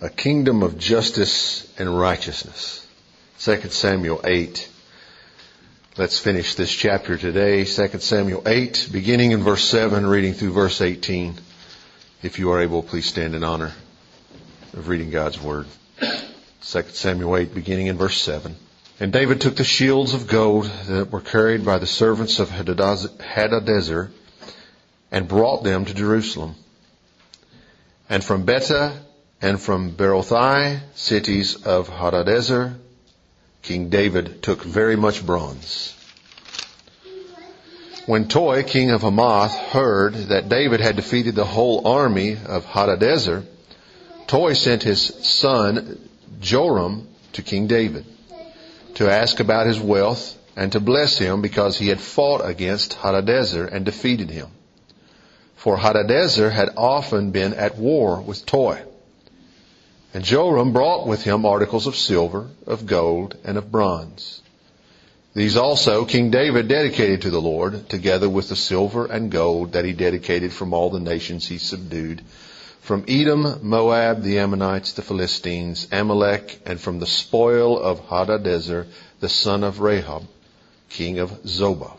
A kingdom of justice and righteousness. 2 Samuel 8. Let's finish this chapter today. 2 Samuel 8, beginning in verse 7, reading through verse 18. If you are able, please stand in honor of reading God's Word. 2 Samuel 8, beginning in verse 7. And David took the shields of gold that were carried by the servants of Hadadezer and brought them to Jerusalem. And from Betah and from Berothai, cities of Hadadezer, King David took very much bronze. When Toi, king of Hamath, heard that David had defeated the whole army of Hadadezer, Toi sent his son Joram to King David to ask about his wealth and to bless him because he had fought against Hadadezer and defeated him. For Hadadezer had often been at war with Toi. And Joram brought with him articles of silver, of gold, and of bronze. These also King David dedicated to the Lord, together with the silver and gold that he dedicated from all the nations he subdued, from Edom, Moab, the Ammonites, the Philistines, Amalek, and from the spoil of Hadadezer, the son of Rehob, king of Zobah.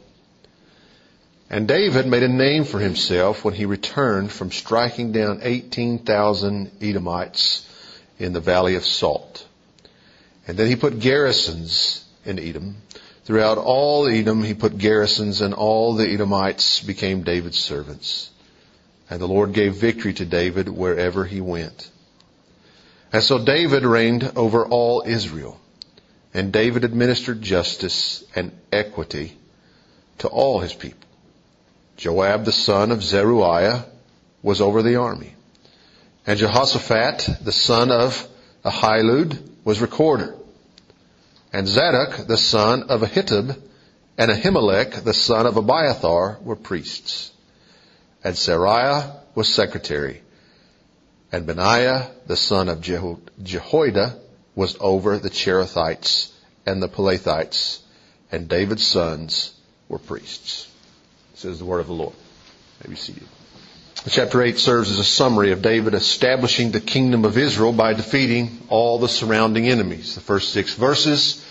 And David made a name for himself when he returned from striking down 18,000 Edomites in the valley of Salt. And then he put garrisons in Edom. Throughout all Edom he put garrisons, and all the Edomites became David's servants. And the Lord gave victory to David wherever he went. And so David reigned over all Israel. And David administered justice and equity to all his people. Joab the son of Zeruiah was over the army. And Jehoshaphat, the son of Ahilud, was recorder. And Zadok, the son of Ahitub, and Ahimelech, the son of Abiathar, were priests. And Seraiah was secretary. And Benaiah, the son of Jehoiada, was over the Cherethites and the Pelethites. And David's sons were priests. This is the word of the Lord. May be seated. Chapter 8 serves as a summary of David establishing the kingdom of Israel by defeating all the surrounding enemies. The first 6 verses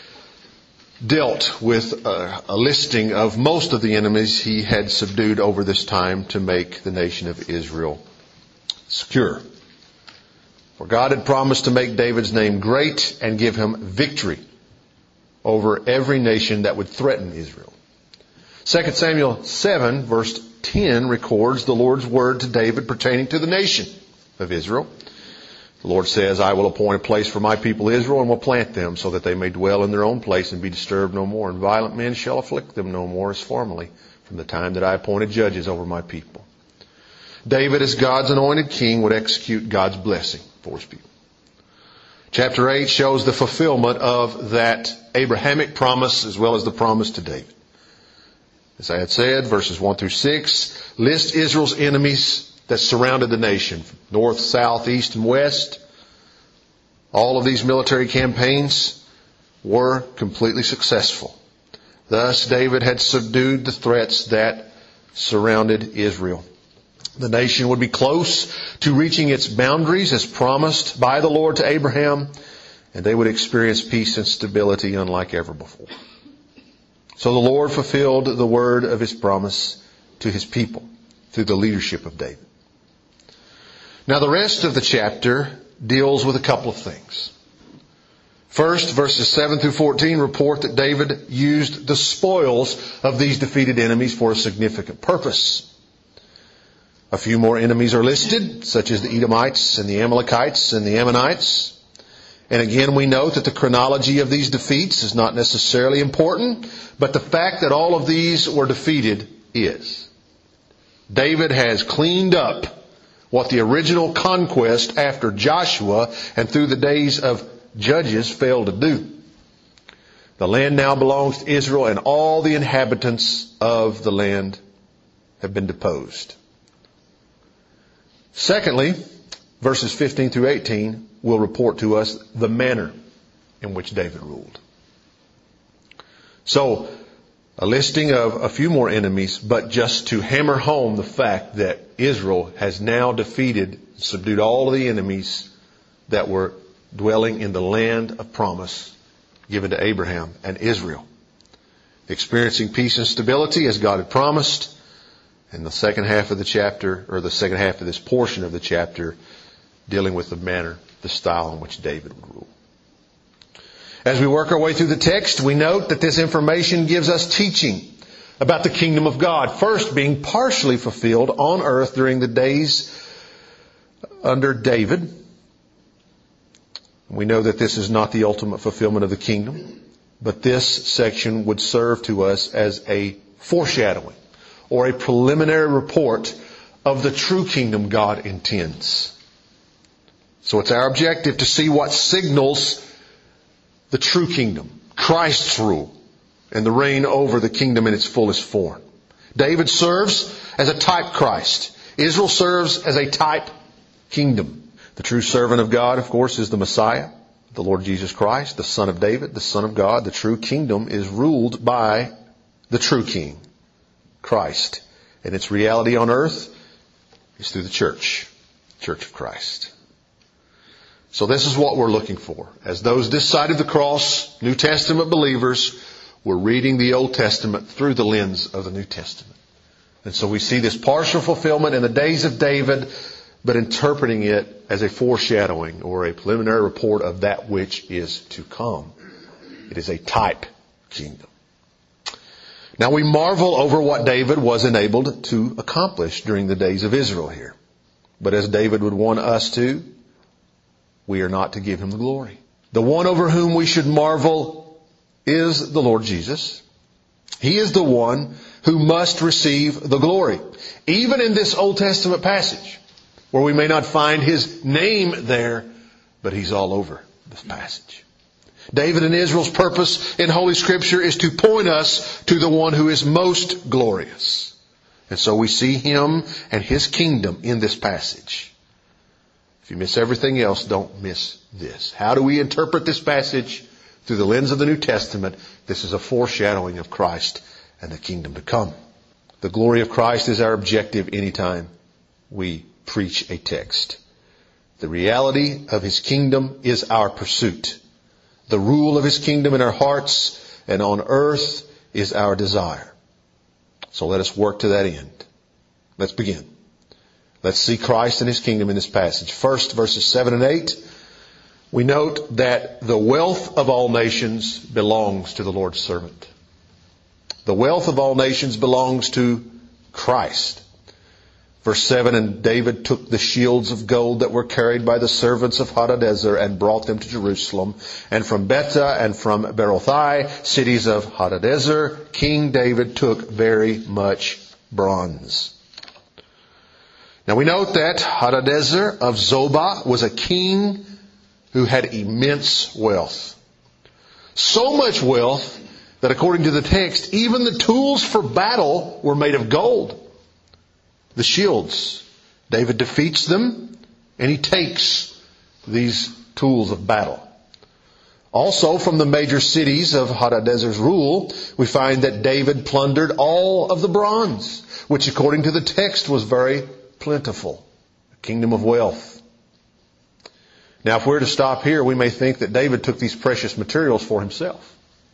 dealt with a listing of most of the enemies he had subdued over this time to make the nation of Israel secure. For God had promised to make David's name great and give him victory over every nation that would threaten Israel. 2 Samuel 7 verse 10 records the Lord's word to David pertaining to the nation of Israel. The Lord says, I will appoint a place for my people Israel and will plant them so that they may dwell in their own place and be disturbed no more. And violent men shall afflict them no more as formerly from the time that I appointed judges over my people. David, as God's anointed king, would execute God's blessing for his people. Chapter 8 shows the fulfillment of that Abrahamic promise as well as the promise to David. As I had said, verses 1 through 6 list Israel's enemies that surrounded the nation. North, south, east, and west. All of these military campaigns were completely successful. Thus, David had subdued the threats that surrounded Israel. The nation would be close to reaching its boundaries as promised by the Lord to Abraham, and they would experience peace and stability unlike ever before. So the Lord fulfilled the word of his promise to his people through the leadership of David. Now the rest of the chapter deals with a couple of things. First, verses 7 through 14 report that David used the spoils of these defeated enemies for a significant purpose. A few more enemies are listed, such as the Edomites and the Amalekites and the Ammonites. And again, we note that the chronology of these defeats is not necessarily important, but the fact that all of these were defeated is. David has cleaned up what the original conquest after Joshua and through the days of Judges failed to do. The land now belongs to Israel, and all the inhabitants of the land have been deposed. Secondly, verses 15 through 18 will report to us the manner in which David ruled. So, a listing of a few more enemies, but just to hammer home the fact that Israel has now defeated, subdued all of the enemies that were dwelling in the land of promise given to Abraham and Israel, experiencing peace and stability as God had promised. And the second half of the chapter, or the second half of this portion of the chapter, dealing with the manner, the style in which David would rule. As we work our way through the text, we note that this information gives us teaching about the kingdom of God, first being partially fulfilled on earth during the days under David. We know that this is not the ultimate fulfillment of the kingdom, but this section would serve to us as a foreshadowing or a preliminary report of the true kingdom God intends. So it's our objective to see what signals the true kingdom, Christ's rule, and the reign over the kingdom in its fullest form. David serves as a type Christ. Israel serves as a type kingdom. The true servant of God, of course, is the Messiah, the Lord Jesus Christ, the Son of David, the Son of God. The true kingdom is ruled by the true King, Christ. And its reality on earth is through the church, Church of Christ. So this is what we're looking for. As those this side of the cross, New Testament believers, we're reading the Old Testament through the lens of the New Testament. And so we see this partial fulfillment in the days of David, but interpreting it as a foreshadowing or a preliminary report of that which is to come. It is a type kingdom. Now we marvel over what David was enabled to accomplish during the days of Israel here. But as David would want us to, we are not to give him the glory. The one over whom we should marvel is the Lord Jesus. He is the one who must receive the glory. Even in this Old Testament passage, where we may not find his name there, but he's all over this passage. David and Israel's purpose in Holy Scripture is to point us to the one who is most glorious. And so we see him and his kingdom in this passage. If you miss everything else, don't miss this. How do we interpret this passage? Through the lens of the New Testament. This is a foreshadowing of Christ and the kingdom to come. The glory of Christ is our objective anytime we preach a text. The reality of his kingdom is our pursuit. The rule of his kingdom in our hearts and on earth is our desire. So let us work to that end. Let's begin. Let's see Christ and his kingdom in this passage. First, verses 7 and 8, we note that the wealth of all nations belongs to the Lord's servant. The wealth of all nations belongs to Christ. Verse 7, and David took the shields of gold that were carried by the servants of Hadadezer and brought them to Jerusalem. And from Betah and from Berothai, cities of Hadadezer, King David took very much bronze. Now we note that Hadadezer of Zobah was a king who had immense wealth. So much wealth that according to the text, even the tools for battle were made of gold. The shields. David defeats them and he takes these tools of battle. Also from the major cities of Hadadezer's rule, we find that David plundered all of the bronze, which according to the text was very plentiful. A kingdom of wealth. Now if we're to stop here, we may think that David took these precious materials for himself,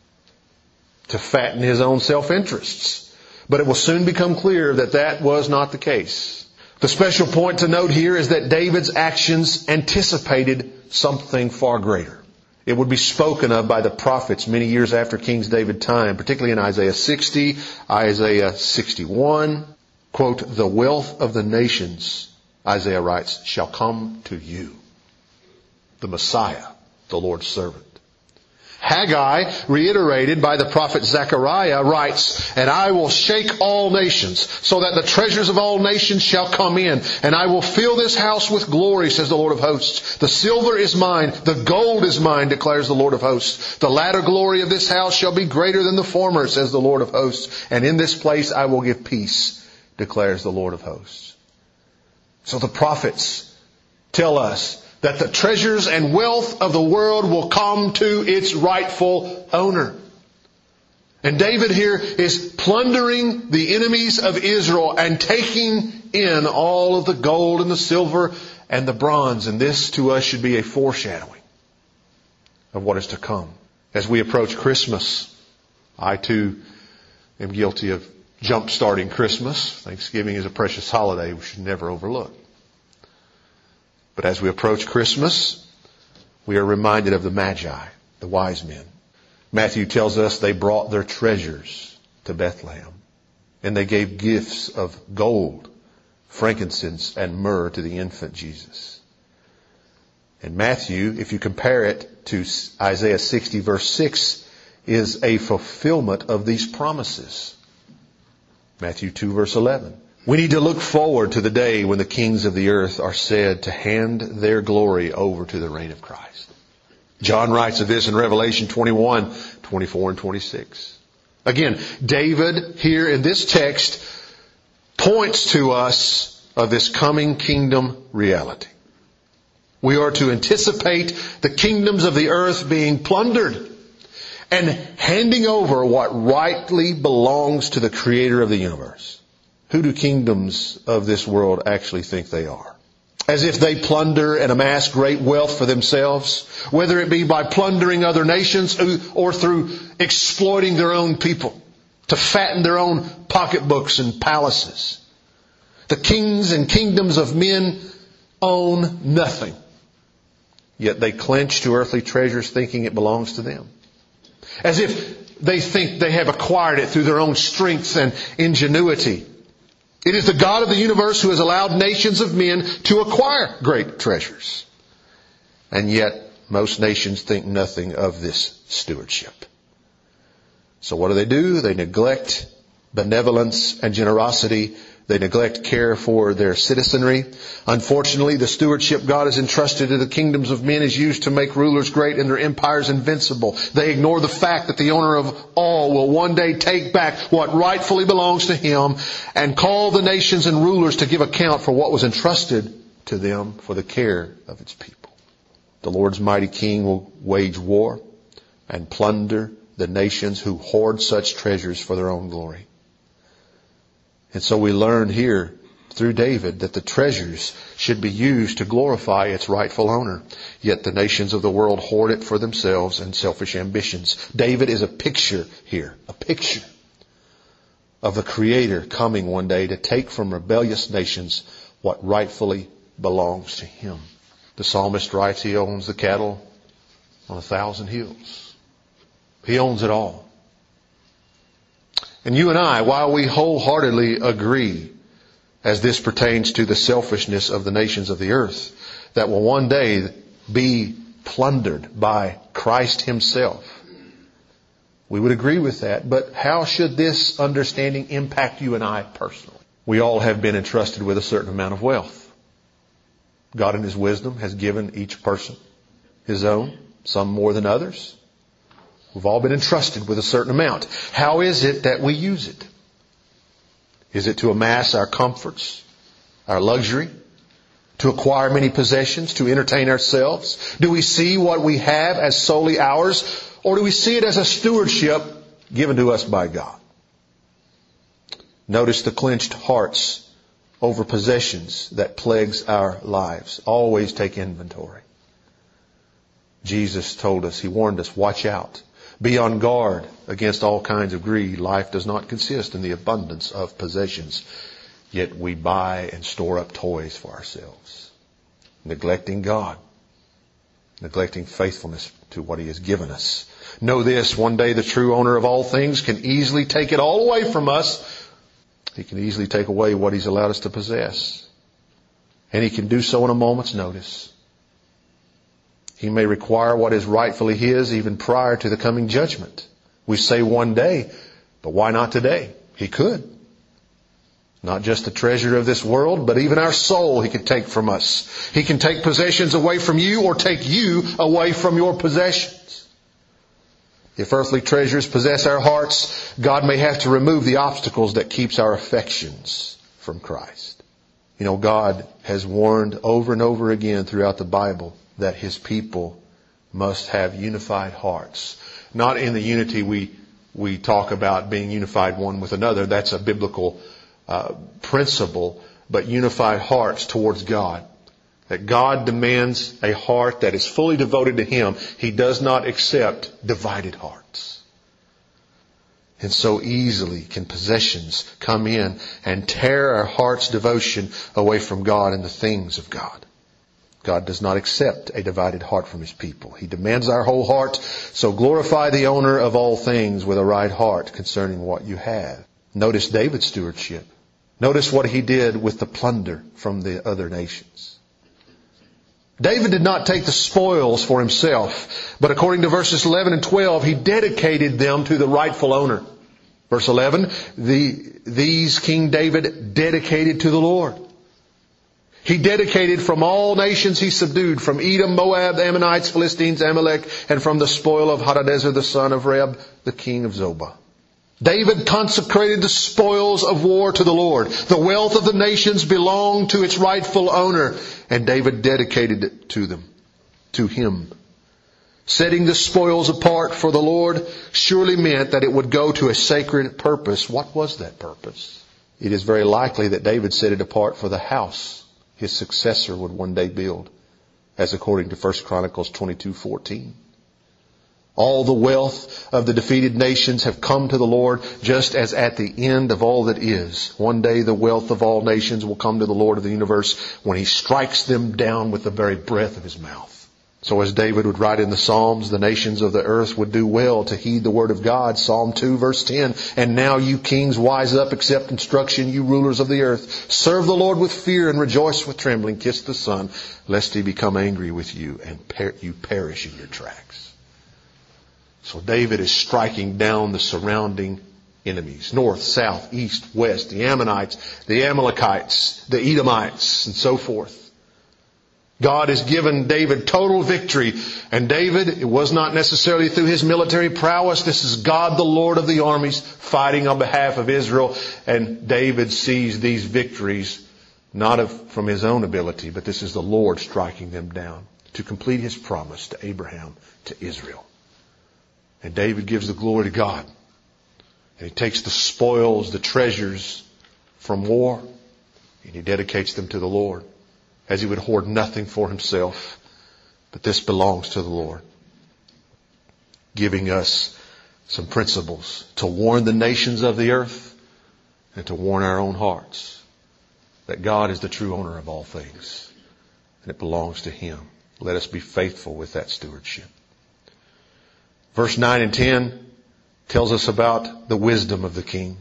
to fatten his own self-interests. But it will soon become clear that that was not the case. The special point to note here is that David's actions anticipated something far greater. It would be spoken of by the prophets many years after King David's time, particularly in Isaiah 60, Isaiah 61. Quote, the wealth of the nations, Isaiah writes, shall come to you. The Messiah, the Lord's servant. Haggai, reiterated by the prophet Zechariah, writes, and I will shake all nations, so that the treasures of all nations shall come in, and I will fill this house with glory, says the Lord of hosts. The silver is mine, the gold is mine, declares the Lord of hosts. The latter glory of this house shall be greater than the former, says the Lord of hosts. And in this place I will give peace, declares the Lord of hosts. So the prophets tell us that the treasures and wealth of the world will come to its rightful owner. And David here is plundering the enemies of Israel and taking in all of the gold and the silver and the bronze. And this to us should be a foreshadowing of what is to come. As we approach Christmas, I too am guilty of jump-starting Christmas. Thanksgiving is a precious holiday we should never overlook. But as we approach Christmas, we are reminded of the Magi, the wise men. Matthew tells us they brought their treasures to Bethlehem, and they gave gifts of gold, frankincense, and myrrh to the infant Jesus. And Matthew, if you compare it to Isaiah 60 verse 6, is a fulfillment of these promises. Matthew 2 verse 11. We need to look forward to the day when the kings of the earth are said to hand their glory over to the reign of Christ. John writes of this in Revelation 21, 24 and 26. Again, David here in this text points to us of this coming kingdom reality. We are to anticipate the kingdoms of the earth being plundered and handing over what rightly belongs to the Creator of the universe. Who do kingdoms of this world actually think they are? As if they plunder and amass great wealth for themselves, whether it be by plundering other nations or through exploiting their own people to fatten their own pocketbooks and palaces. The kings and kingdoms of men own nothing, yet they clench to earthly treasures thinking it belongs to them. As if they think they have acquired it through their own strength and ingenuity. It is the God of the universe who has allowed nations of men to acquire great treasures. And yet, most nations think nothing of this stewardship. So what do? They neglect benevolence and generosity. They neglect care for their citizenry. Unfortunately, the stewardship God has entrusted to the kingdoms of men is used to make rulers great and their empires invincible. They ignore the fact that the owner of all will one day take back what rightfully belongs to Him and call the nations and rulers to give account for what was entrusted to them for the care of its people. The Lord's mighty King will wage war and plunder the nations who hoard such treasures for their own glory. And so we learn here through David that the treasures should be used to glorify its rightful owner. Yet the nations of the world hoard it for themselves and selfish ambitions. David is a picture here, a picture of the Creator coming one day to take from rebellious nations what rightfully belongs to Him. The psalmist writes He owns the cattle on 1,000 hills. He owns it all. And you and I, while we wholeheartedly agree, as this pertains to the selfishness of the nations of the earth, that will one day be plundered by Christ Himself, we would agree with that. But how should this understanding impact you and I personally? We all have been entrusted with a certain amount of wealth. God in His wisdom has given each person his own, some more than others. We've all been entrusted with a certain amount. How is it that we use it? Is it to amass our comforts, our luxury, to acquire many possessions, to entertain ourselves? Do we see what we have as solely ours, or do we see it as a stewardship given to us by God? Notice the clenched hearts over possessions that plagues our lives. Always take inventory. Jesus told us, He warned us, watch out. Be on guard against all kinds of greed. Life does not consist in the abundance of possessions. Yet we buy and store up toys for ourselves. Neglecting God. Neglecting faithfulness to what He has given us. Know this, one day the true owner of all things can easily take it all away from us. He can easily take away what He's allowed us to possess. And He can do so in a moment's notice. He may require what is rightfully His even prior to the coming judgment. We say one day, but why not today? He could. Not just the treasure of this world, but even our soul He could take from us. He can take possessions away from you or take you away from your possessions. If earthly treasures possess our hearts, God may have to remove the obstacles that keeps our affections from Christ. You know, God has warned over and over again throughout the Bible that His people must have unified hearts. Not in the unity we talk about being unified one with another. That's a biblical principle. But unified hearts towards God that God demands a heart that is fully devoted to Him. He does not accept divided hearts. And so easily can possessions come in and tear our heart's devotion away from God and the things of God. God does not accept a divided heart from His people. He demands our whole heart. So glorify the owner of all things with a right heart concerning what you have. Notice David's stewardship. Notice what he did with the plunder from the other nations. David did not take the spoils for himself, but according to verses 11 and 12, he dedicated them to the rightful owner. Verse 11, these King David dedicated to the Lord. He dedicated from all nations he subdued, from Edom, Moab, the Ammonites, Philistines, Amalek, and from the spoil of Hadadezer, the son of Reb, the king of Zobah. David consecrated the spoils of war to the Lord. The wealth of the nations belonged to its rightful owner, and David dedicated it to him. Setting the spoils apart for the Lord surely meant that it would go to a sacred purpose. What was that purpose? It is very likely that David set it apart for the house his successor would one day build, as according to 1 Chronicles 22:14. All the wealth of the defeated nations have come to the Lord, just as at the end of all that is. One day the wealth of all nations will come to the Lord of the universe when He strikes them down with the very breath of His mouth. So as David would write in the Psalms, the nations of the earth would do well to heed the word of God. Psalm 2 verse 10, and now you kings wise up, accept instruction, you rulers of the earth. Serve the Lord with fear and rejoice with trembling. Kiss the Son, lest He become angry with you and you perish in your tracks. So David is striking down the surrounding enemies. North, south, east, west, the Ammonites, the Amalekites, the Edomites, and so forth. God has given David total victory. And David, it was not necessarily through his military prowess. This is God, the Lord of the armies, fighting on behalf of Israel. And David sees these victories not from his own ability, but this is the Lord striking them down to complete His promise to Abraham, to Israel. And David gives the glory to God. And he takes the spoils, the treasures from war, and he dedicates them to the Lord, as he would hoard nothing for himself, but this belongs to the Lord. Giving us some principles to warn the nations of the earth and to warn our own hearts that God is the true owner of all things and it belongs to Him. Let us be faithful with that stewardship. Verse 9 and 10 tells us about the wisdom of the king.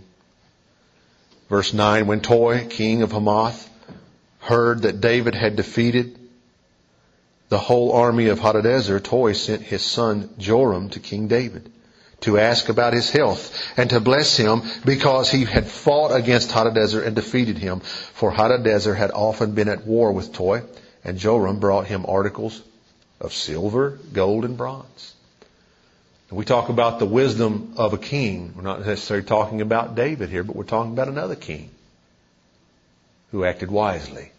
Verse 9, when Toi, king of Hamath, heard that David had defeated the whole army of Hadadezer, Toi sent his son Joram to King David to ask about his health and to bless him because he had fought against Hadadezer and defeated him. For Hadadezer had often been at war with Toi, and Joram brought him articles of silver, gold, and bronze. And we talk about the wisdom of a king. We're not necessarily talking about David here, but we're talking about another king who acted wisely.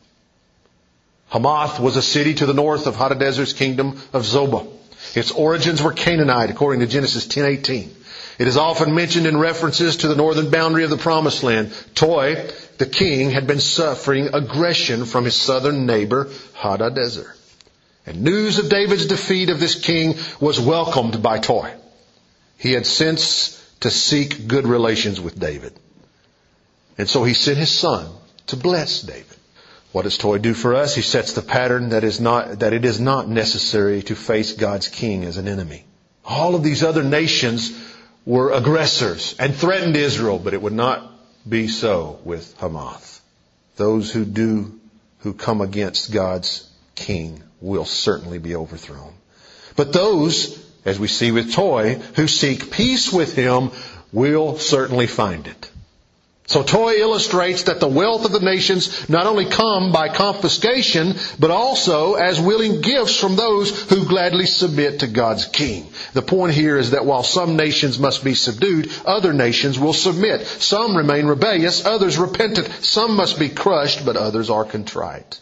Hamath was a city to the north of Hadadezer's kingdom of Zobah. Its origins were Canaanite, according to Genesis 10:18. It is often mentioned in references to the northern boundary of the Promised Land. Toi, the king, had been suffering aggression from his southern neighbor, Hadadezer. And news of David's defeat of this king was welcomed by Toi. He had since to seek good relations with David. And so he sent his son to bless David. What does Toi do for us? He sets the pattern that it is not necessary to face God's king as an enemy. All of these other nations were aggressors and threatened Israel, but it would not be so with Hamath. Those who come against God's king will certainly be overthrown. But those, as we see with Toi, who seek peace with him will certainly find it. So Toi illustrates that the wealth of the nations not only come by confiscation, but also as willing gifts from those who gladly submit to God's king. The point here is that while some nations must be subdued, other nations will submit. Some remain rebellious, others repentant. Some must be crushed, but others are contrite.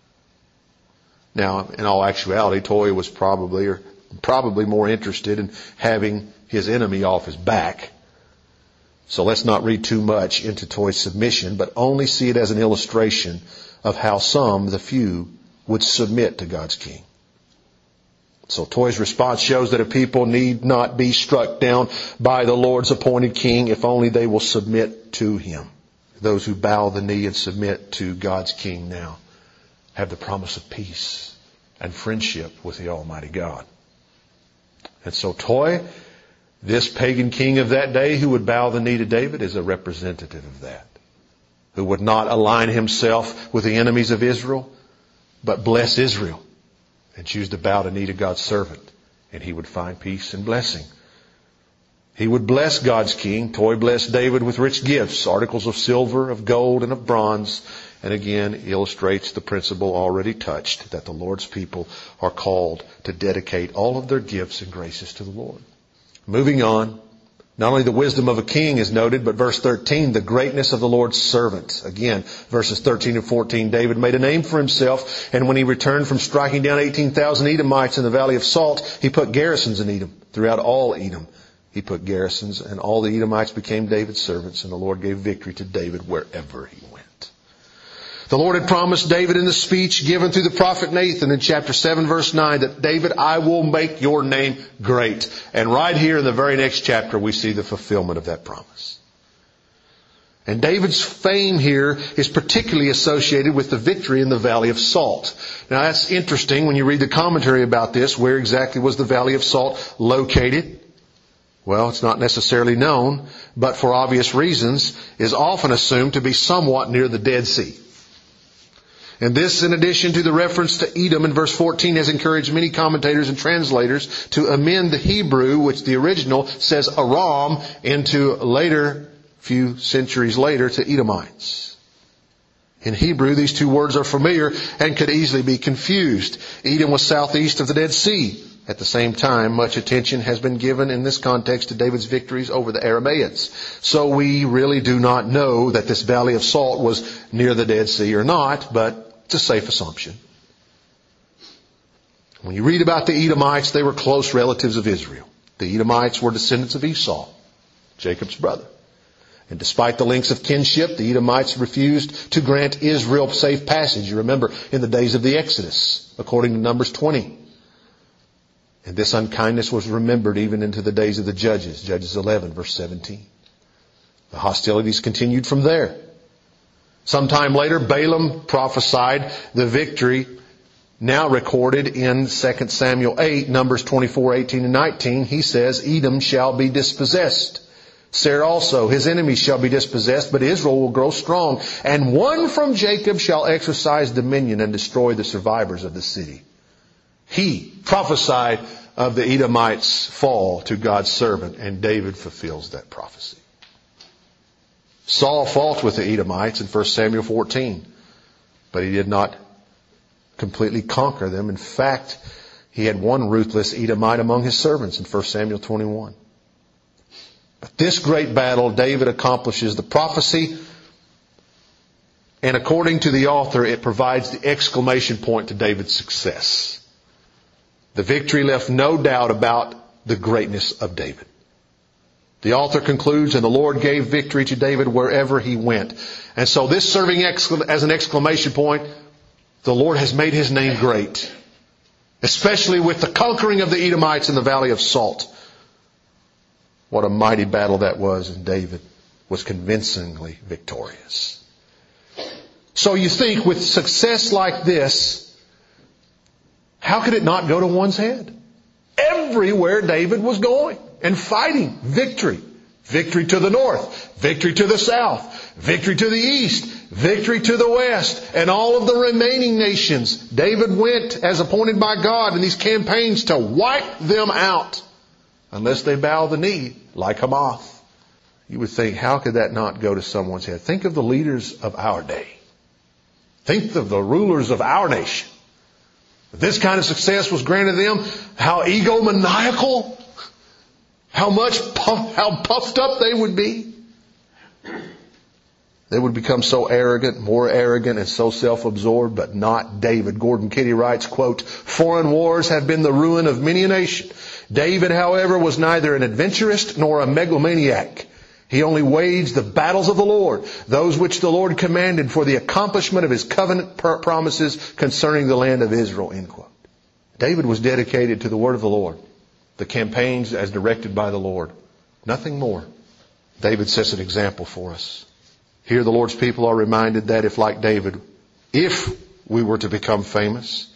Now, in all actuality, Toi was probably more interested in having his enemy off his back. So let's not read too much into Toi's submission, but only see it as an illustration of how some, the few, would submit to God's king. So Toy's response shows that a people need not be struck down by the Lord's appointed king if only they will submit to him. Those who bow the knee and submit to God's king now have the promise of peace and friendship with the Almighty God. And so Toy, this pagan king of that day who would bow the knee to David, is a representative of that. Who would not align himself with the enemies of Israel, but bless Israel and choose to bow the knee to God's servant. And he would find peace and blessing. He would bless God's king. Toy blessed David with rich gifts, articles of silver, of gold, and of bronze. And again, illustrates the principle already touched, that the Lord's people are called to dedicate all of their gifts and graces to the Lord. Moving on, not only the wisdom of a king is noted, but verse 13, the greatness of the Lord's servant. Again, verses 13 and 14, David made a name for himself, and when he returned from striking down 18,000 Edomites in the Valley of Salt, he put garrisons in Edom, throughout all Edom. He put garrisons, and all the Edomites became David's servants, and the Lord gave victory to David wherever he went. The Lord had promised David in the speech given through the prophet Nathan in chapter 7 verse 9 that, David, I will make your name great. And right here in the very next chapter we see the fulfillment of that promise. And David's fame here is particularly associated with the victory in the Valley of Salt. Now that's interesting when you read the commentary about this. Where exactly was the Valley of Salt located? Well, it's not necessarily known, but for obvious reasons is often assumed to be somewhat near the Dead Sea. And this, in addition to the reference to Edom in verse 14, has encouraged many commentators and translators to amend the Hebrew, which the original says Aram, into later, few centuries later, to Edomites. In Hebrew, these two words are familiar and could easily be confused. Edom was southeast of the Dead Sea. At the same time, much attention has been given in this context to David's victories over the Aramaeans. So we really do not know that this Valley of Salt was near the Dead Sea or not, but it's a safe assumption. When you read about the Edomites, they were close relatives of Israel. The Edomites were descendants of Esau, Jacob's brother. And despite the links of kinship, the Edomites refused to grant Israel safe passage. You remember in the days of the Exodus, according to Numbers 20. And this unkindness was remembered even into the days of the Judges, Judges 11, verse 17. The hostilities continued from there. Sometime later, Balaam prophesied the victory now recorded in 2 Samuel 8, Numbers 24, 18 and 19. He says, Edom shall be dispossessed. Seir also, his enemies shall be dispossessed, but Israel will grow strong. And one from Jacob shall exercise dominion and destroy the survivors of the city. He prophesied of the Edomites' fall to God's servant, and David fulfills that prophecy. Saul fought with the Edomites in 1 Samuel 14, but he did not completely conquer them. In fact, he had one ruthless Edomite among his servants in 1 Samuel 21. But this great battle, David accomplishes the prophecy, and according to the author, it provides the exclamation point to David's success. The victory left no doubt about the greatness of David. The author concludes, and the Lord gave victory to David wherever he went. And so this serving as an exclamation point, the Lord has made his name great. Especially with the conquering of the Edomites in the Valley of Salt. What a mighty battle that was, and David was convincingly victorious. So you think with success like this, how could it not go to one's head? Everywhere David was going and fighting, victory. Victory to the north, victory to the south, victory to the east, victory to the west, and all of the remaining nations. David went as appointed by God in these campaigns to wipe them out unless they bow the knee like Hamath. You would think, how could that not go to someone's head? Think of the leaders of our day. Think of the rulers of our nation. If this kind of success was granted them, how egomaniacal, how puffed up they would be. They would become so arrogant, more arrogant, and so self-absorbed, but not David. Gordon Kitty writes, quote, "Foreign wars have been the ruin of many a nation. David, however, was neither an adventurist nor a megalomaniac. He only waged the battles of the Lord, those which the Lord commanded for the accomplishment of His covenant promises concerning the land of Israel. End quote. David was dedicated to the word of the Lord, the campaigns as directed by the Lord. Nothing more. David sets an example for us. Here the Lord's people are reminded that if, like David, if we were to become famous,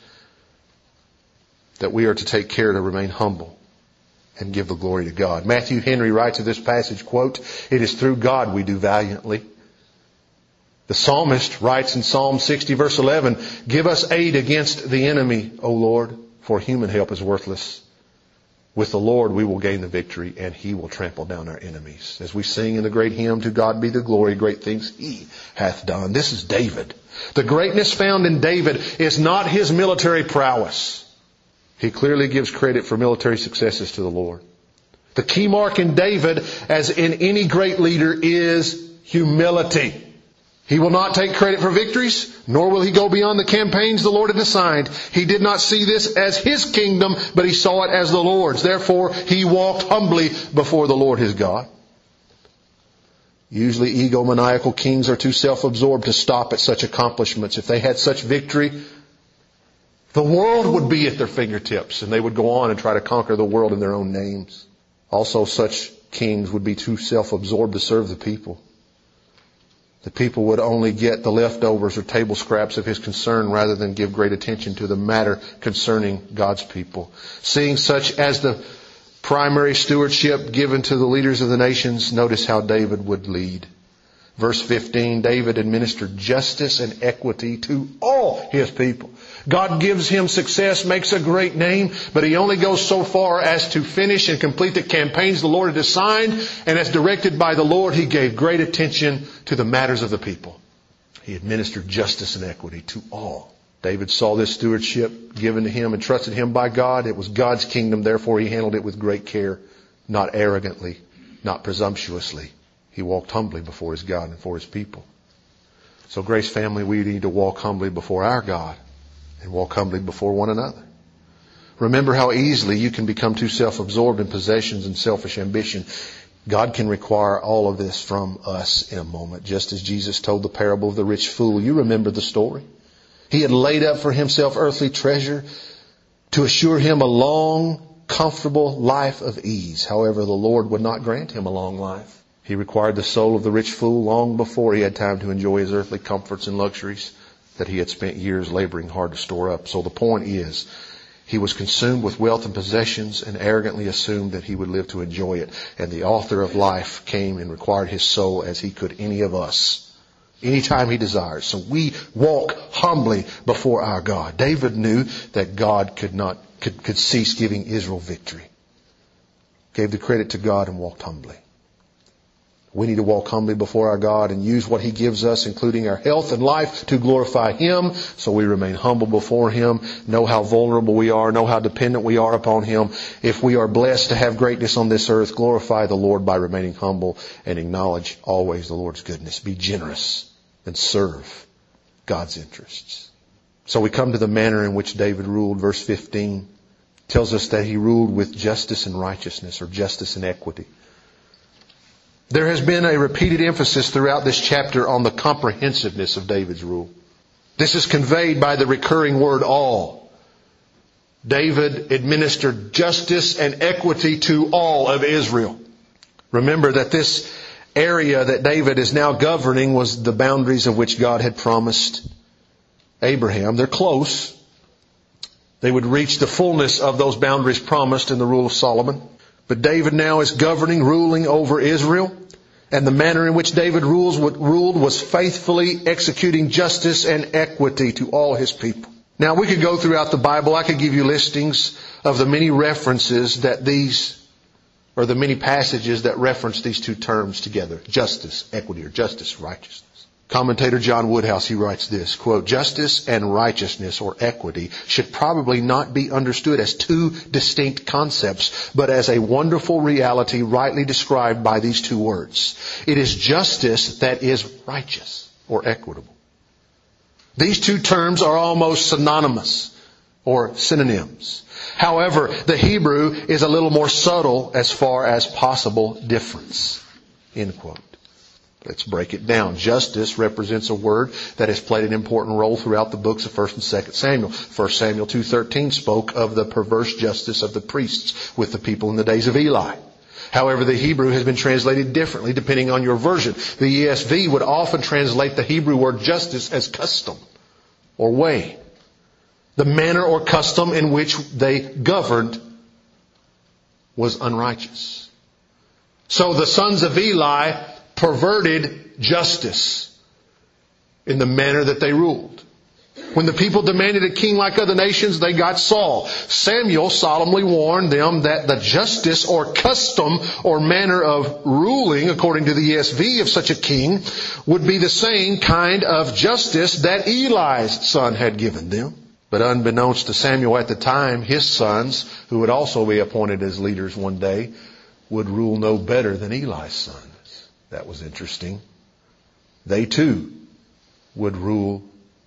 that we are to take care to remain humble and give the glory to God. Matthew Henry writes of this passage, quote, "It is through God we do valiantly." The psalmist writes in Psalm 60 verse 11, "Give us aid against the enemy, O Lord, for human help is worthless. With the Lord we will gain the victory, and He will trample down our enemies." As we sing in the great hymn, "To God be the glory, great things He hath done." This is David. The greatness found in David is not his military prowess. He clearly gives credit for military successes to the Lord. The key mark in David, as in any great leader, is humility. He will not take credit for victories, nor will he go beyond the campaigns the Lord had assigned. He did not see this as his kingdom, but he saw it as the Lord's. Therefore, he walked humbly before the Lord his God. Usually egomaniacal kings are too self-absorbed to stop at such accomplishments. If they had such victory, the world would be at their fingertips, and they would go on and try to conquer the world in their own names. Also, such kings would be too self-absorbed to serve the people. The people would only get the leftovers or table scraps of his concern rather than give great attention to the matter concerning God's people. Seeing such as the primary stewardship given to the leaders of the nations, notice how David would lead. Verse 15, David administered justice and equity to all his people. God gives him success, makes a great name, but he only goes so far as to finish and complete the campaigns the Lord had assigned, and as directed by the Lord, he gave great attention to the matters of the people. He administered justice and equity to all. David saw this stewardship given to him and trusted him by God. It was God's kingdom, therefore he handled it with great care, not arrogantly, not presumptuously. He walked humbly before his God and for his people. So, Grace family, we need to walk humbly before our God and walk humbly before one another. Remember how easily you can become too self-absorbed in possessions and selfish ambition. God can require all of this from us in a moment. Just as Jesus told the parable of the rich fool. You remember the story. He had laid up for himself earthly treasure to assure him a long, comfortable life of ease. However, the Lord would not grant him a long life. He required the soul of the rich fool long before he had time to enjoy his earthly comforts and luxuries that he had spent years laboring hard to store up. So the point is, he was consumed with wealth and possessions and arrogantly assumed that he would live to enjoy it. And the author of life came and required his soul as he could any of us, anytime he desires. So we walk humbly before our God. David knew that God could cease giving Israel victory. Gave the credit to God and walked humbly. We need to walk humbly before our God and use what He gives us, including our health and life, to glorify Him. So we remain humble before Him, know how vulnerable we are, know how dependent we are upon Him. If we are blessed to have greatness on this earth, glorify the Lord by remaining humble and acknowledge always the Lord's goodness. Be generous and serve God's interests. So we come to the manner in which David ruled. Verse 15 tells us that he ruled with justice and righteousness, or justice and equity. There has been a repeated emphasis throughout this chapter on the comprehensiveness of David's rule. This is conveyed by the recurring word all. David administered justice and equity to all of Israel. Remember that this area that David is now governing was the boundaries of which God had promised Abraham. They're close. They would reach the fullness of those boundaries promised in the rule of Solomon. But David now is governing, ruling over Israel. And the manner in which David ruled was faithfully executing justice and equity to all his people. Now we could go throughout the Bible. I could give you listings of the many references that the many passages that reference these two terms together. Justice, equity, or justice, righteousness. Commentator John Woodhouse, he writes this, quote, "Justice and righteousness, or equity, should probably not be understood as two distinct concepts, but as a wonderful reality rightly described by these two words. It is justice that is righteous, or equitable." These two terms are almost synonymous, or synonyms. However, the Hebrew is a little more subtle as far as possible difference. End quote. Let's break it down. Justice represents a word that has played an important role throughout the books of 1 and 2 Samuel. 1 Samuel 2:13 spoke of the perverse justice of the priests with the people in the days of Eli. However, the Hebrew has been translated differently depending on your version. The ESV would often translate the Hebrew word justice as custom or way. The manner or custom in which they governed was unrighteous. So the sons of Eli perverted justice in the manner that they ruled. When the people demanded a king like other nations, they got Saul. Samuel solemnly warned them that the justice or custom or manner of ruling, according to the ESV, of such a king would be the same kind of justice that Eli's son had given them. But unbeknownst to Samuel at the time, his sons, who would also be appointed as leaders one day, would rule no better than Eli's sons. That was interesting. They too would rule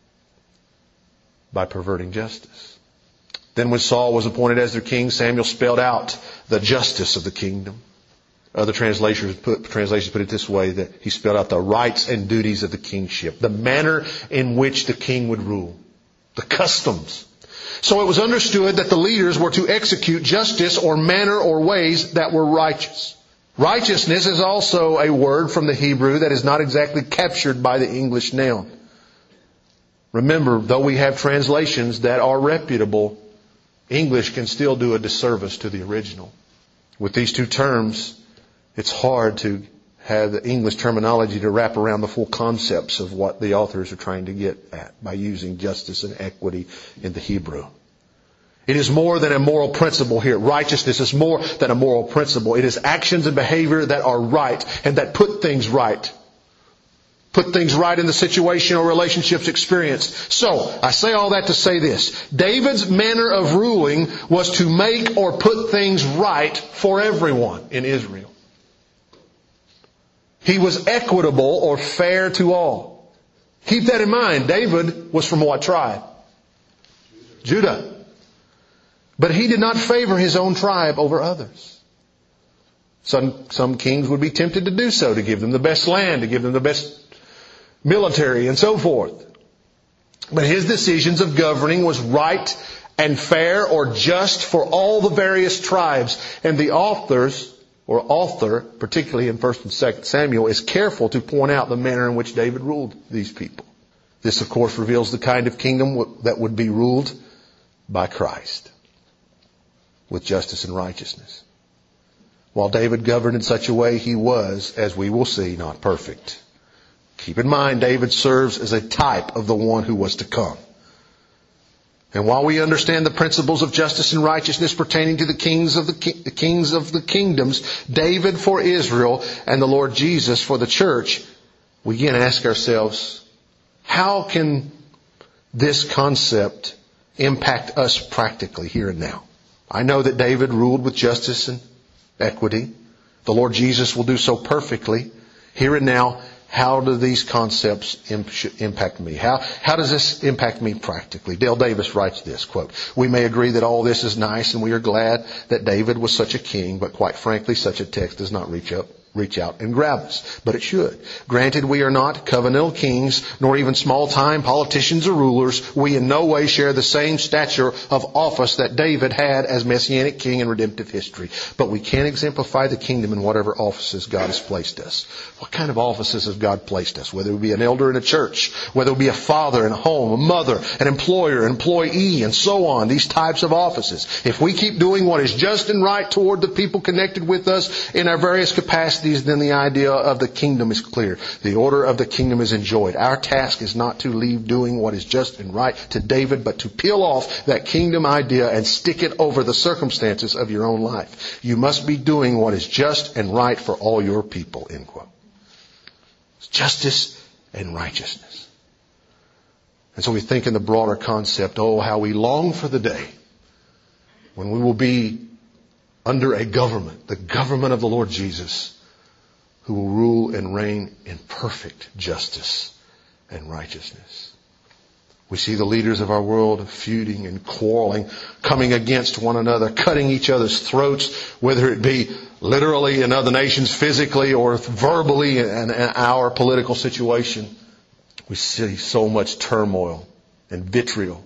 by perverting justice. Then when Saul was appointed as their king, Samuel spelled out the justice of the kingdom. Other translations put it this way, that he spelled out the rights and duties of the kingship, the manner in which the king would rule, the customs. So it was understood that the leaders were to execute justice or manner or ways that were righteous. Righteousness is also a word from the Hebrew that is not exactly captured by the English noun. Remember, though we have translations that are reputable, English can still do a disservice to the original. With these two terms, it's hard to have the English terminology to wrap around the full concepts of what the authors are trying to get at by using justice and equity in the Hebrew. It is more than a moral principle here. Righteousness is more than a moral principle. It is actions and behavior that are right and that put things right. Put things right in the situation or relationships experienced. So, I say all that to say this. David's manner of ruling was to make or put things right for everyone in Israel. He was equitable or fair to all. Keep that in mind. David was from what tribe? Judah. But he did not favor his own tribe over others. Some kings would be tempted to do so, to give them the best land, to give them the best military, and so forth. But his decisions of governing was right and fair or just for all the various tribes. And the author, particularly in 1 and 2 Samuel, is careful to point out the manner in which David ruled these people. This, of course, reveals the kind of kingdom that would be ruled by Christ, with justice and righteousness. While David governed in such a way, he was, as we will see, not perfect. Keep in mind, David serves as a type of the one who was to come. And while we understand the principles of justice and righteousness pertaining to the kings of the kingdoms, David for Israel and the Lord Jesus for the church, we again ask ourselves, how can this concept impact us practically here and now? I know that David ruled with justice and equity. The Lord Jesus will do so perfectly. Here and now, how do these concepts impact me? How does this impact me practically? Dale Davis writes this, quote, "We may agree that all this is nice and we are glad that David was such a king, but quite frankly, such a text does not reach out and grab us, but it should. Granted, we are not covenantal kings, nor even small-time politicians or rulers. We in no way share the same stature of office that David had as Messianic king in redemptive history. But we can exemplify the kingdom in whatever offices God has placed us." What kind of offices has God placed us? Whether it be an elder in a church, whether it be a father in a home, a mother, an employer, an employee, and so on, these types of offices. If we keep doing what is just and right toward the people connected with us in our various capacities, then the idea of the kingdom is clear. The order of the kingdom is enjoyed. Our task is not to leave doing what is just and right to David, but to peel off that kingdom idea and stick it over the circumstances of your own life. You must be doing what is just and right for all your people, end quote. Justice and righteousness. And so we think in the broader concept, oh, how we long for the day when we will be under a government, the government of the Lord Jesus, who will rule and reign in perfect justice and righteousness. We see the leaders of our world feuding and quarreling, coming against one another, cutting each other's throats, whether it be literally in other nations physically or verbally in our political situation. We see so much turmoil and vitriol.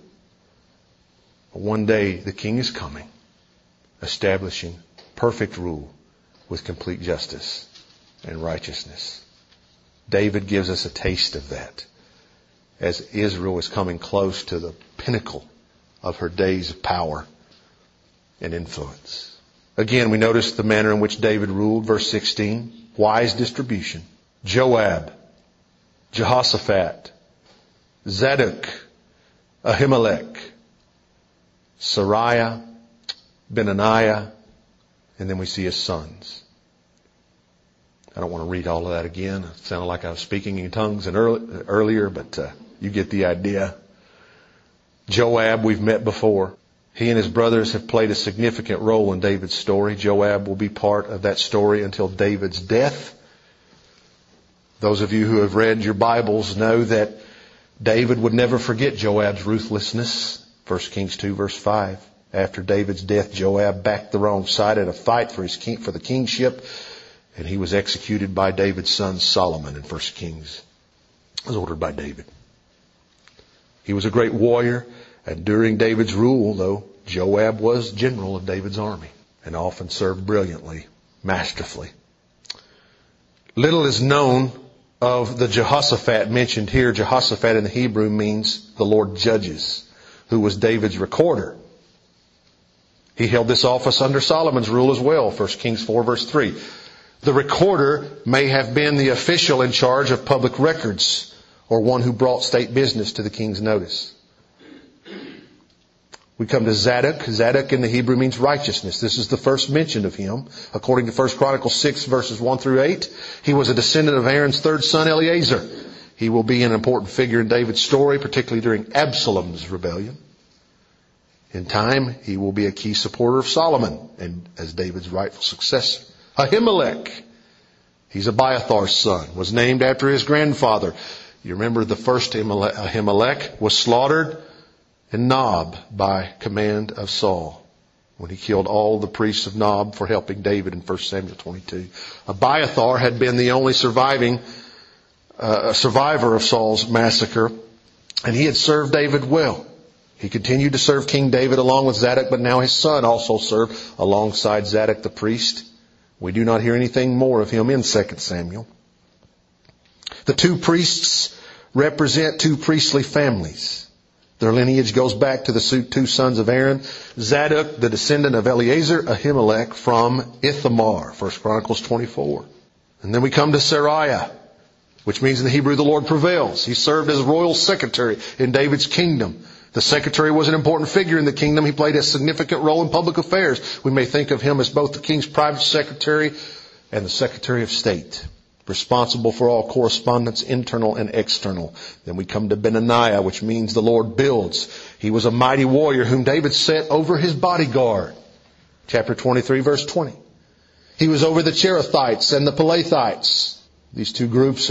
But one day the King is coming, establishing perfect rule with complete justice and righteousness. David gives us a taste of that as Israel is coming close to the pinnacle of her days of power and influence. Again, we notice the manner in which David ruled. Verse 16, wise distribution. Joab, Jehoshaphat, Zadok, Ahimelech, Sariah, Benaniah, and then we see his sons. I don't want to read all of that again. It sounded like I was speaking in tongues earlier, but you get the idea. Joab, we've met before. He and his brothers have played a significant role in David's story. Joab will be part of that story until David's death. Those of you who have read your Bibles know that David would never forget Joab's ruthlessness. 1 Kings 2 verse 5. After David's death, Joab backed the wrong side at a fight for the kingship, and he was executed by David's son Solomon in 1 Kings. It was ordered by David. He was a great warrior, and during David's rule, though, Joab was general of David's army and often served brilliantly, masterfully. Little is known of the Jehoshaphat mentioned here. Jehoshaphat in the Hebrew means the Lord judges, who was David's recorder. He held this office under Solomon's rule as well, 1 Kings 4 verse 3. The recorder may have been the official in charge of public records or one who brought state business to the king's notice. We come to Zadok. Zadok in the Hebrew means righteousness. This is the first mention of him. According to 1 Chronicles 6 verses 1 through 8, he was a descendant of Aaron's third son Eleazar. He will be an important figure in David's story, particularly during Absalom's rebellion. In time, he will be a key supporter of Solomon and as David's rightful successor. Ahimelech, he's Abiathar's son, was named after his grandfather. You remember the first Ahimelech was slaughtered in Nob by command of Saul when he killed all the priests of Nob for helping David in 1 Samuel 22. Abiathar had been the only survivor of Saul's massacre, and he had served David well. He continued to serve King David along with Zadok, but now his son also served alongside Zadok the priest. We do not hear anything more of him in 2 Samuel. The two priests represent two priestly families. Their lineage goes back to the two sons of Aaron, Zadok, the descendant of Eleazar, Ahimelech from Ithamar, 1 Chronicles 24. And then we come to Sariah, which means in the Hebrew the Lord prevails. He served as royal secretary in David's kingdom. The secretary was an important figure in the kingdom. He played a significant role in public affairs. We may think of him as both the king's private secretary and the secretary of state, responsible for all correspondence, internal and external. Then we come to Benaniah, which means the Lord builds. He was a mighty warrior whom David set over his bodyguard. Chapter 23, verse 20. He was over the Cherethites and the Pelethites. These two groups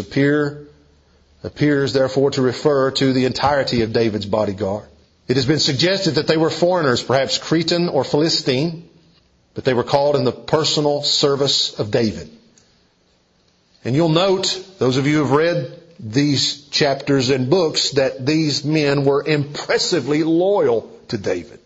appears therefore to refer to the entirety of David's bodyguard. It has been suggested that they were foreigners, perhaps Cretan or Philistine, but they were called in the personal service of David. And you'll note, those of you who have read these chapters and books, that these men were impressively loyal to David.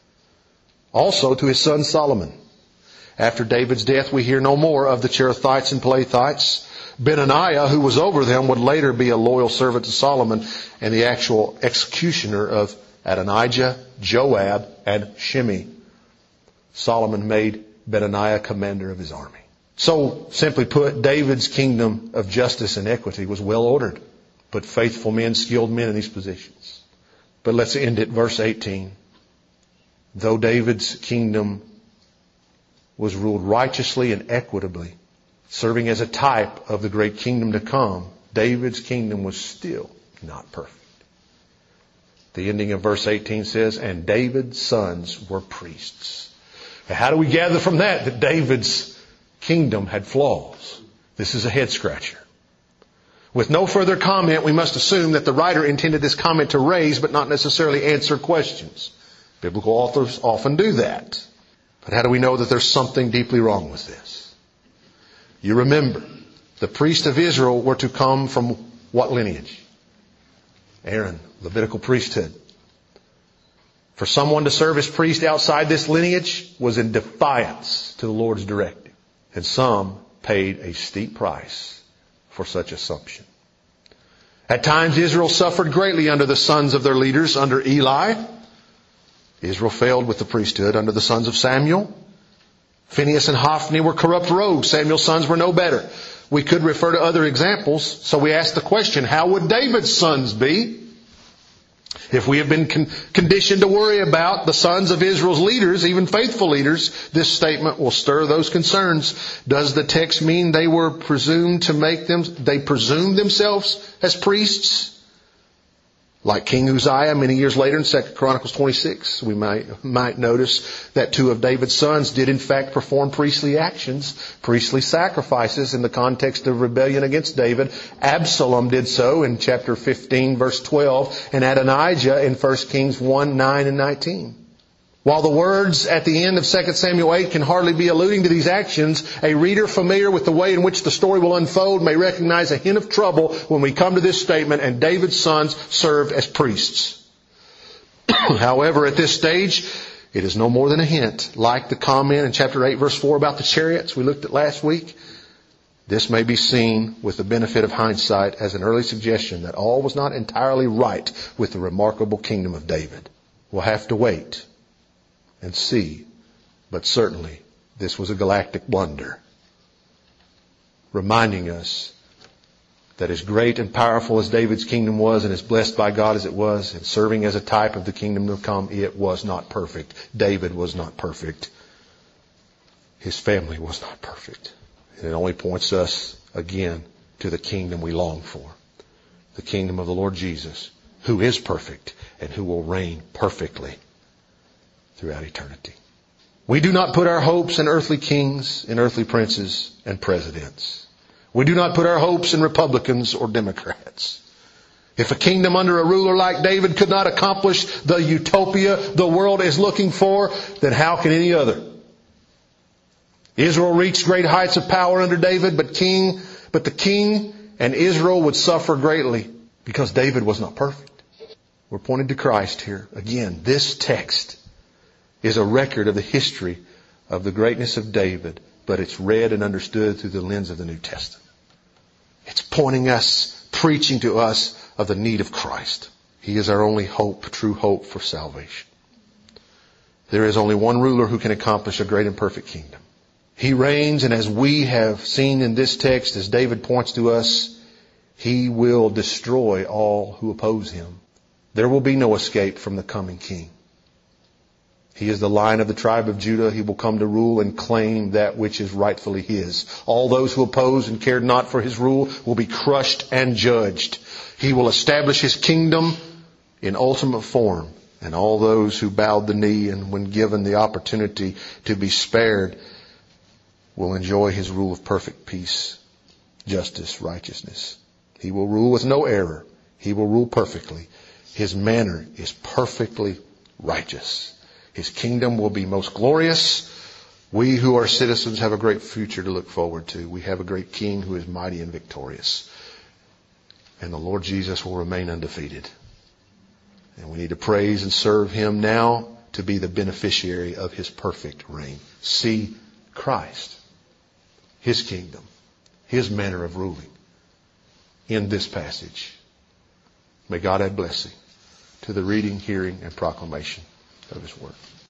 Also to his son Solomon. After David's death, we hear no more of the Cherethites and Pelethites. Benaniah, who was over them, would later be a loyal servant to Solomon and the actual executioner of Adonijah, Joab, and Shimei. Solomon made Benaniah commander of his army. So, simply put, David's kingdom of justice and equity was well ordered. Put faithful men, skilled men in these positions. But let's end at verse 18. Though David's kingdom was ruled righteously and equitably, serving as a type of the great kingdom to come, David's kingdom was still not perfect. The ending of verse 18 says, and David's sons were priests. And how do we gather from that David's kingdom had flaws? This is a head scratcher. With no further comment, we must assume that the writer intended this comment to raise but not necessarily answer questions. Biblical authors often do that. But how do we know that there's something deeply wrong with this? You remember, the priests of Israel were to come from what lineage? Aaron, Levitical priesthood. For someone to serve as priest outside this lineage was in defiance to the Lord's directive. And some paid a steep price for such assumption. At times Israel suffered greatly under the sons of their leaders, under Eli. Israel failed with the priesthood under the sons of Samuel. Phinehas and Hophni were corrupt rogues. Samuel's sons were no better. We could refer to other examples, so we ask the question, how would David's sons be? If we have been conditioned to worry about the sons of Israel's leaders, even faithful leaders, this statement will stir those concerns. Does the text mean they presumed themselves as priests? Like King Uzziah many years later in 2 Chronicles 26, we might notice that two of David's sons did in fact perform priestly actions, priestly sacrifices in the context of rebellion against David. Absalom did so in chapter 15 verse 12 and Adonijah in 1 Kings 1, 9 and 19. While the words at the end of 2 Samuel 8 can hardly be alluding to these actions, a reader familiar with the way in which the story will unfold may recognize a hint of trouble when we come to this statement, and David's sons served as priests. However, at this stage, it is no more than a hint. Like the comment in chapter 8 verse 4 about the chariots we looked at last week, this may be seen with the benefit of hindsight as an early suggestion that all was not entirely right with the remarkable kingdom of David. We'll have to wait and see, but certainly this was a galactic blunder, reminding us that as great and powerful as David's kingdom was and as blessed by God as it was, and serving as a type of the kingdom to come, it was not perfect. David was not perfect. His family was not perfect. And it only points us again to the kingdom we long for, the kingdom of the Lord Jesus, who is perfect and who will reign perfectly throughout eternity. We do not put our hopes in earthly kings, in earthly princes and presidents. We do not put our hopes in Republicans or Democrats. If a kingdom under a ruler like David could not accomplish the utopia the world is looking for, then how can any other? Israel reached great heights of power under David, but the king and Israel would suffer greatly because David was not perfect. We're pointed to Christ here. Again, this text is a record of the history of the greatness of David, but it's read and understood through the lens of the New Testament. It's pointing us, preaching to us of the need of Christ. He is our only hope, true hope for salvation. There is only one ruler who can accomplish a great and perfect kingdom. He reigns, and as we have seen in this text, as David points to us, He will destroy all who oppose Him. There will be no escape from the coming King. He is the Lion of the tribe of Judah. He will come to rule and claim that which is rightfully His. All those who oppose and cared not for His rule will be crushed and judged. He will establish His kingdom in ultimate form. And all those who bowed the knee and when given the opportunity to be spared will enjoy His rule of perfect peace, justice, righteousness. He will rule with no error. He will rule perfectly. His manner is perfectly righteous. His kingdom will be most glorious. We who are citizens have a great future to look forward to. We have a great King who is mighty and victorious. And the Lord Jesus will remain undefeated. And we need to praise and serve Him now to be the beneficiary of His perfect reign. See Christ, His kingdom, His manner of ruling in this passage. May God add blessing to the reading, hearing, and proclamation of His word.